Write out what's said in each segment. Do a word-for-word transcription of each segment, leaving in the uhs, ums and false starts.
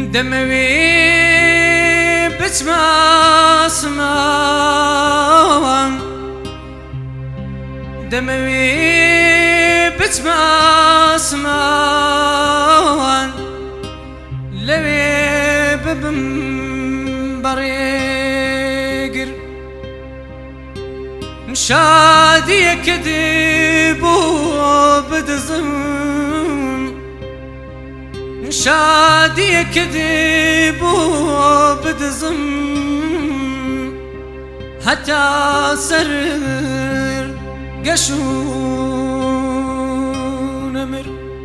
دموي بتماسمان دموي بتماسمان لوي ببم بريقر نشادي كذب وبدزم نشادي كذب وبدزم حتى سرر قشون أمر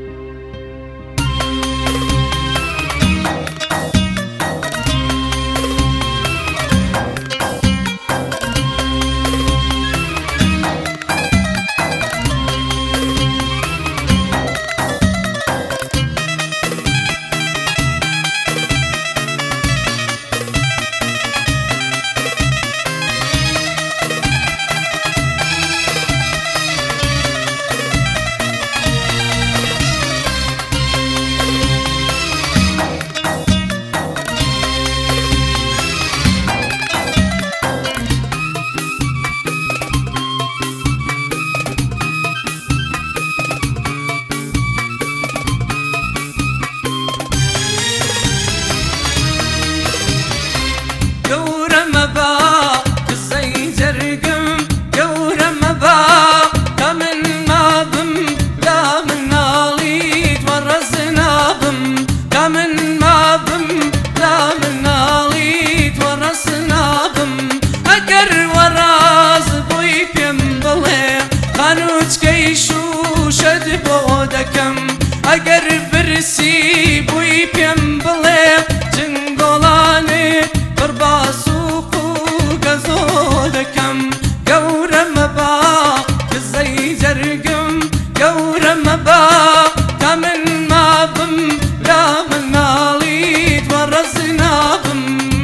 اگر برسی بوی پیم بله جنگولانی برباسوق و گزو دکم گورم با کزی جرگم گورم با تمن ما بم لا من نالید و رزنابم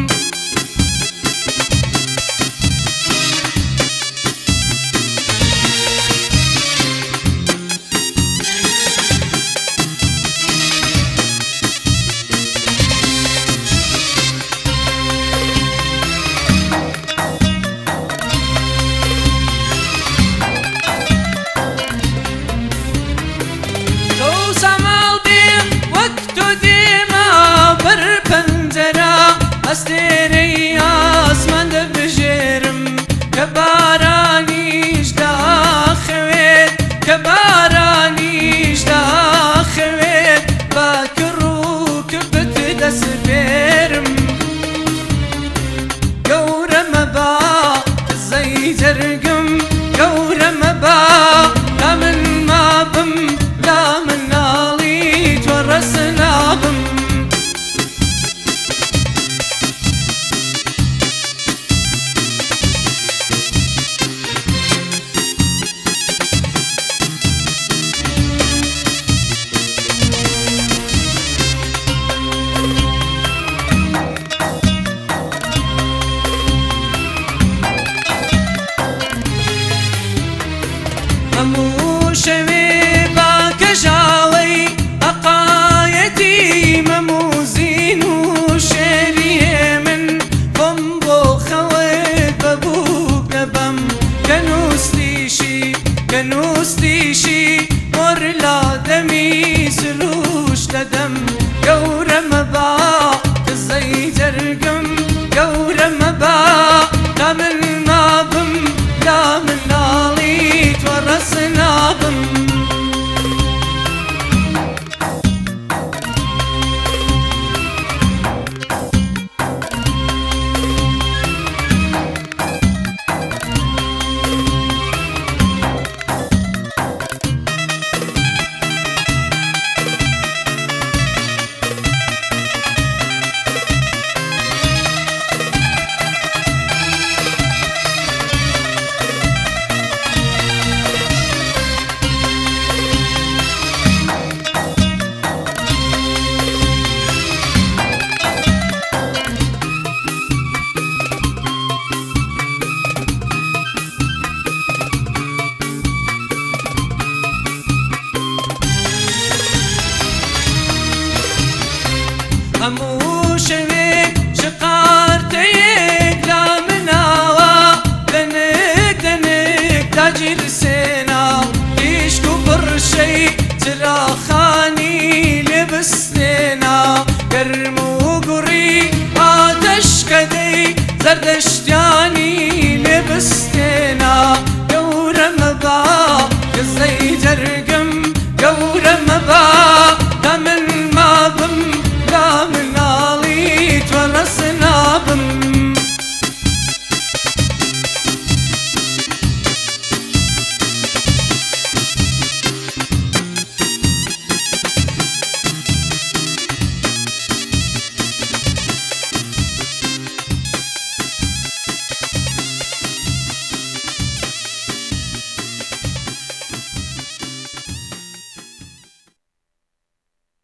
استري اسمان دبجرم كبارانيش داخويت كبارانيش داخويت باكروك بتدسبرم قورم با زي جرقم قورم با لمن ما بم لا من نالي تورسنا بم ممو شوي باكجاوي أقايتي ممو زينو شريه من بمبو خوي ببوك بم كنوستيشي كنوستيشي ورلا دمي سلوش لدم قورم با كزي جرقم قورم با لمن ما بم لا من نالي تورسنا بم جرسينا تشكو برشي تراخاني لبستنا كرم وقري آتش كدي زردشتياني لبستنا دور مبا قصي جرق